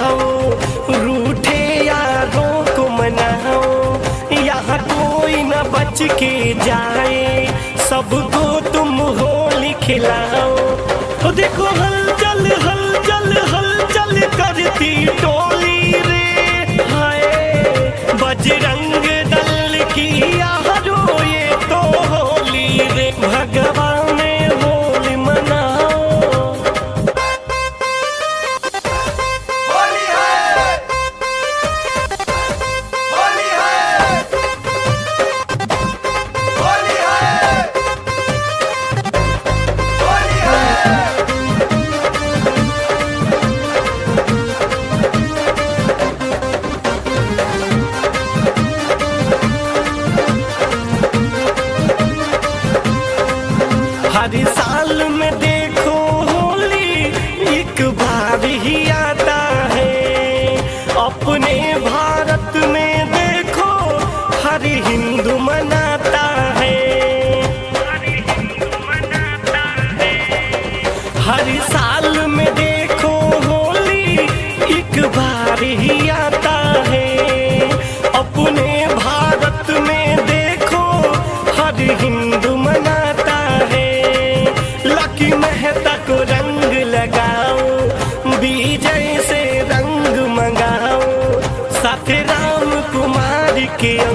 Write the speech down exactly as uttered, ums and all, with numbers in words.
लगाओ, रूठे यारों को मनाओ, यहाँ कोई न बच के जाए, सबको तुम होली खिलाओ। ओ देखो हलचल हलचल हलचल करती टोली रे, हाय बजरंग दल की यारो ये तो होली रे, भगवान ने होली मनाओ। होली है, होली है, होली है, होली है। हर साल में देखो होली एक बार ही आता है, अपने भारत में देखो हर हिंदू मनाता है। हर साल में देखो होली एक बार ही आता है, अपने भारत में देखो हर हिंदू मनाता है। लकी मेहता को रंग लगाओ, विजय से रंग मंगाओ, साथ राम कुमार के